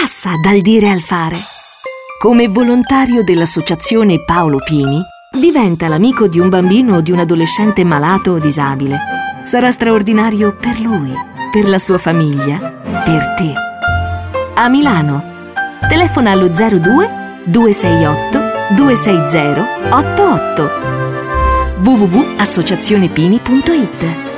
passa dal dire al fare. Come volontario dell'associazione Paolo Pini, diventa l'amico di un bambino o di un adolescente malato o disabile. Sarà straordinario per lui, per la sua famiglia, per te. A Milano. Telefona allo 02 268 260 88. www.associazionepini.it